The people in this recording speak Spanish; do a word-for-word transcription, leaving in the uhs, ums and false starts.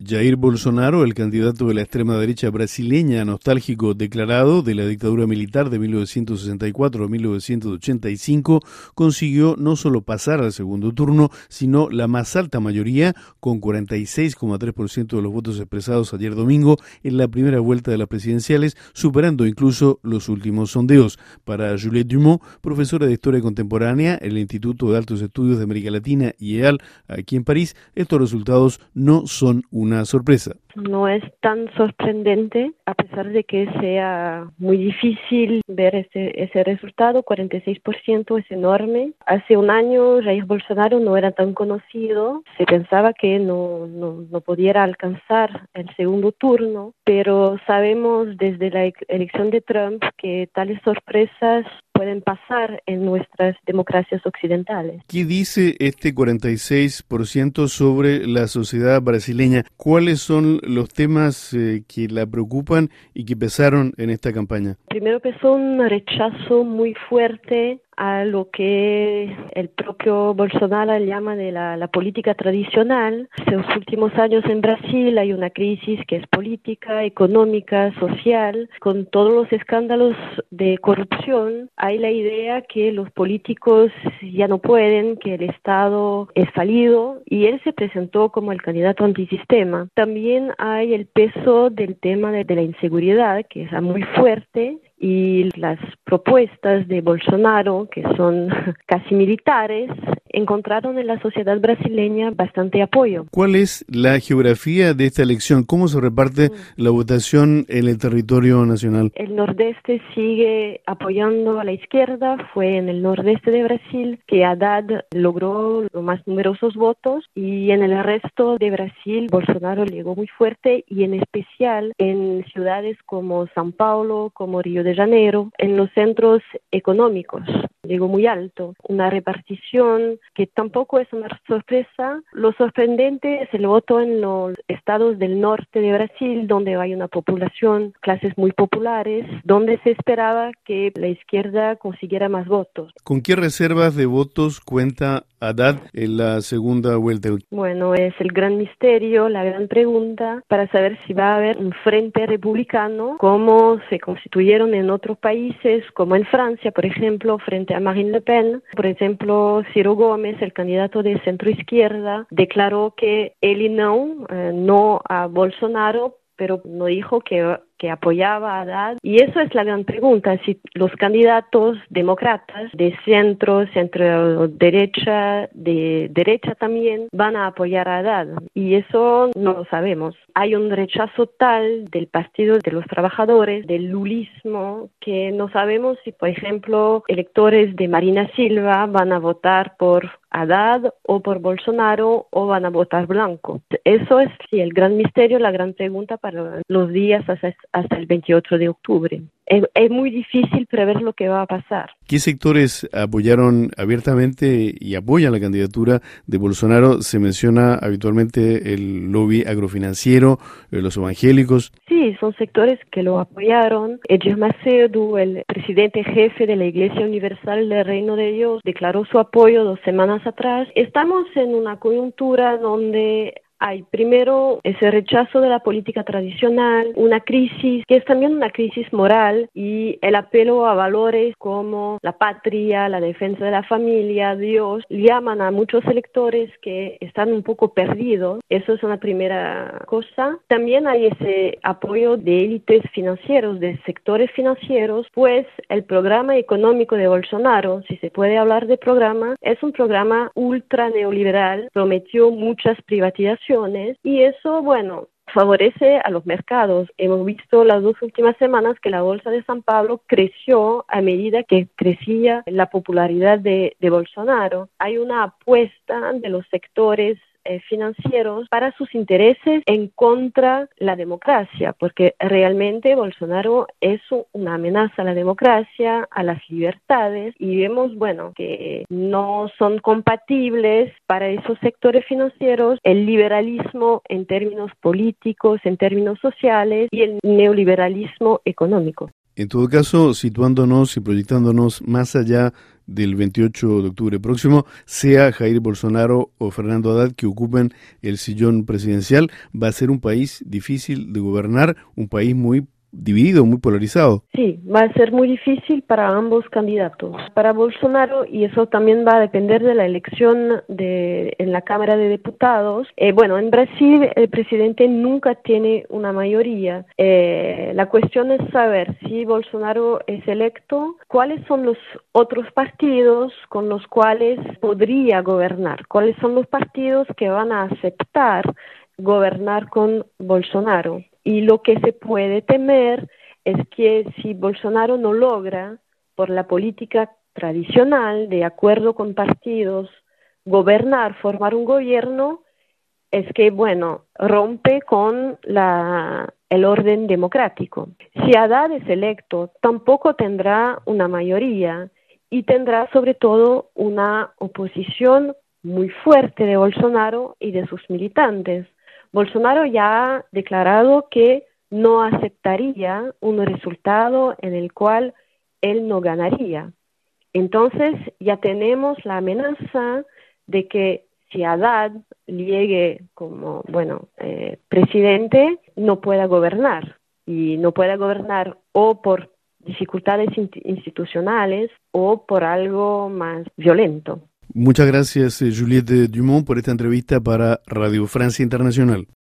Jair Bolsonaro, el candidato de la extrema derecha brasileña, nostálgico declarado de la dictadura militar de mil novecientos sesenta y cuatro a mil novecientos ochenta y cinco, consiguió no solo pasar al segundo turno, sino la más alta mayoría, con cuarenta y seis coma tres por ciento de los votos expresados ayer domingo en la primera vuelta de las presidenciales, superando incluso los últimos sondeos. Para Juliette Dumont, profesora de Historia Contemporánea en el Instituto de Altos Estudios de América Latina, I E A L, aquí en París, estos resultados no son una una sorpresa. No es tan sorprendente, a pesar de que sea muy difícil ver ese, ese resultado. Cuarenta y seis por ciento es enorme. Hace un año Jair Bolsonaro no era tan conocido, se pensaba que no, no, no pudiera alcanzar el segundo turno, pero sabemos desde la elección de Trump que tales sorpresas pueden pasar en nuestras democracias occidentales. ¿Qué dice este cuarenta y seis por ciento sobre la sociedad brasileña? ¿Cuáles son los temas eh, que la preocupan y que pesaron en esta campaña? Primero pesó un rechazo muy fuerte a lo que el propio Bolsonaro llama de la, la política tradicional. En los últimos años en Brasil hay una crisis que es política, económica, social. Con todos los escándalos de corrupción, hay la idea que los políticos ya no pueden, que el Estado es falido, y él se presentó como el candidato antisistema. También hay el peso del tema de, de la inseguridad, que es muy fuerte, y las propuestas de Bolsonaro, que son casi militares, encontraron en la sociedad brasileña bastante apoyo. ¿Cuál es la geografía de esta elección? ¿Cómo se reparte mm. la votación en el territorio nacional? El nordeste sigue apoyando a la izquierda. Fue en el nordeste de Brasil que Haddad logró los más numerosos votos, y en el resto de Brasil Bolsonaro llegó muy fuerte, y en especial en ciudades como São Paulo, como Río de Janeiro, en los centros económicos. Llegó muy alto, una repartición que tampoco es una sorpresa. Lo sorprendente es el voto en los estados del norte de Brasil, donde hay una población, clases muy populares, donde se esperaba que la izquierda consiguiera más votos. ¿Con qué reservas de votos cuenta Haddad en la segunda vuelta? Bueno, es el gran misterio, la gran pregunta para saber si va a haber un frente republicano, como se constituyeron en otros países, como en Francia, por ejemplo, frente a Marine Le Pen. Por ejemplo, Ciro Gómez, el candidato de centro-izquierda, declaró que él no, eh, no a Bolsonaro, pero no dijo que, que apoyaba a Haddad. Y eso es la gran pregunta, si los candidatos demócratas de centro, centro-derecha, de derecha también, van a apoyar a Haddad. Y eso no lo sabemos. Hay un rechazo tal del Partido de los Trabajadores, del lulismo, que no sabemos si, por ejemplo, electores de Marina Silva van a votar por Haddad o por Bolsonaro, o van a votar blanco. Eso es sí, el gran misterio, la gran pregunta para los días hasta, hasta el veintiocho de octubre. Es, es muy difícil prever lo que va a pasar. ¿Qué sectores apoyaron abiertamente y apoyan la candidatura de Bolsonaro? Se menciona habitualmente el lobby agrofinanciero, los evangélicos. Sí, son sectores que lo apoyaron. Edir Macedo, el presidente jefe de la Iglesia Universal del Reino de Dios, declaró su apoyo dos semanas atrás. Estamos en una coyuntura donde hay primero ese rechazo de la política tradicional, una crisis que es también una crisis moral, y el apelo a valores como la patria, la defensa de la familia, Dios, llaman a muchos electores que están un poco perdidos. Eso es una primera cosa. También hay ese apoyo de élites financieros, de sectores financieros, pues el programa económico de Bolsonaro, si se puede hablar de programa, es un programa ultra neoliberal, prometió muchas privatizaciones, y eso, bueno, favorece a los mercados. Hemos visto las dos últimas semanas que la bolsa de San Pablo creció a medida que crecía la popularidad de, de Bolsonaro. Hay una apuesta de los sectores Eh, financieros para sus intereses en contra la democracia, porque realmente Bolsonaro es una amenaza a la democracia, a las libertades, y vemos, bueno, que no son compatibles para esos sectores financieros el liberalismo en términos políticos, en términos sociales, y el neoliberalismo económico. En todo caso, situándonos y proyectándonos más allá del veintiocho de octubre próximo, sea Jair Bolsonaro o Fernando Haddad que ocupen el sillón presidencial, va a ser un país difícil de gobernar, un país muy dividido, muy polarizado. Sí, va a ser muy difícil para ambos candidatos. Para Bolsonaro, y eso también va a depender de la elección de, en la Cámara de Diputados. Eh, bueno, en Brasil el presidente nunca tiene una mayoría. Eh, la cuestión es saber si Bolsonaro es electo, cuáles son los otros partidos con los cuales podría gobernar, cuáles son los partidos que van a aceptar gobernar con Bolsonaro. Y lo que se puede temer es que si Bolsonaro no logra, por la política tradicional, de acuerdo con partidos, gobernar, formar un gobierno, es que, bueno, rompe con la, el orden democrático. Si Haddad es electo, tampoco tendrá una mayoría y tendrá sobre todo una oposición muy fuerte de Bolsonaro y de sus militantes. Bolsonaro ya ha declarado que no aceptaría un resultado en el cual él no ganaría. Entonces ya tenemos la amenaza de que si Haddad llegue como, bueno, eh, presidente, no pueda gobernar. Y no pueda gobernar o por dificultades institucionales o por algo más violento. Muchas gracias, Juliette Dumont, por esta entrevista para Radio Francia Internacional.